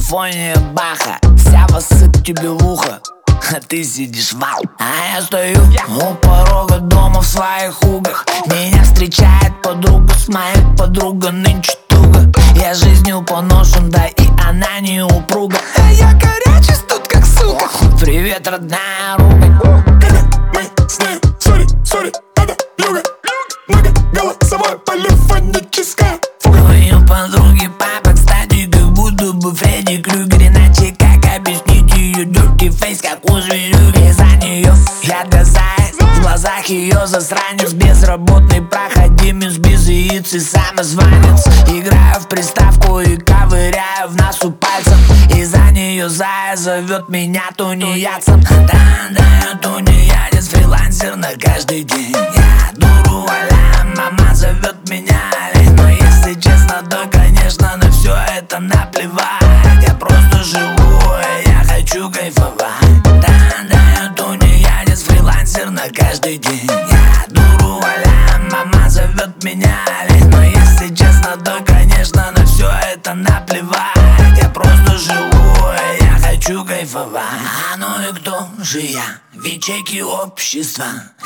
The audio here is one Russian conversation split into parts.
симфония Баха. Вся воссыпь тебе в ухо, а ты сидишь вау. А я стою у порога дома в своих угах. Меня встречает подруга, с моей подругой нынче туго. Я жизнью поношен, да и она не упруга. А я горячий тут как сука. Привет, родная ругань. Когда мы с ней, сори, это юга. Многоголосовое полифоническое фуга. У ее подруги папа, кстати, как будто бы Фредди Крюгер. Иначе как объяснить ее dirty face, как у зверюги? И за нее я дозаяц, в глазах ее засранец. Безработный проходимец, без яиц и самозванец. Играю в приставку и ковыряю в носу пальцем. И за нее зая зовет меня тунеядцем. Да, тунеядец, фрилансер на каждый день. Я дуру валяю, мама зовет меня олень. Но если честно, то, конечно, на все это наплевать. Я просто живу, и я хочу кайфовать. Да, тунеядец, фрилансер на каждый день. Я дуру валяю, мама зовет меня олень. Но если честно, то, конечно, на все это наплевать. Я просто живу, и я хочу кайфовать. А ну и кто же я? В ячейке общества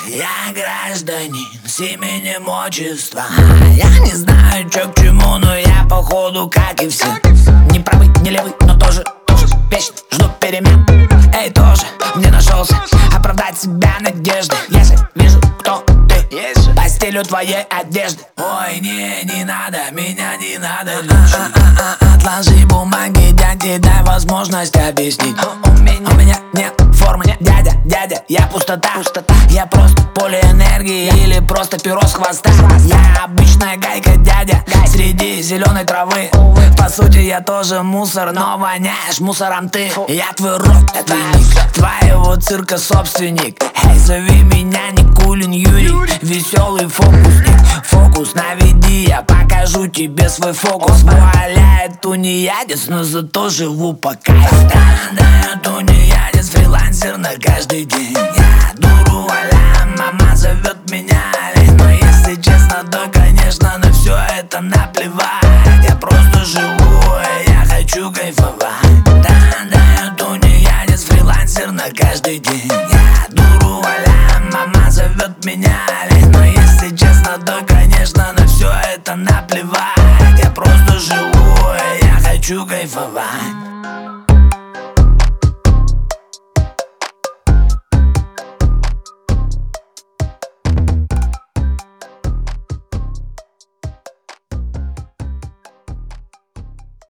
я гражданин с именем отчества. Я не знаю, чё к чему, но я походу как и все. Не правый, не левый, но тоже вечно жду перемен. Эй, тоже мне нашелся оправдать себя надеждой. Если вижу, кто ты по стилю твоей одежды. Ой, не надо, меня не надо лечить. Отложи бумаги, дяде, дай возможность объяснить. У меня нет формы, дядя, я пустота. Я просто поле энергии или просто перо с хвоста. Я обычная гайка, дядя, среди зеленой травы. По сути я тоже мусор, но воняешь мусором ты. Я твой рот, это твоего цирка собственник. Эй, зови меня Никулин Юрий, веселый фокусник. Фокус наведи, я покажу тебе свой фокус. Вуаля, тунеядец, но зато живу по кайфу. Да, тунеядец, фрилансер на каждый день. Я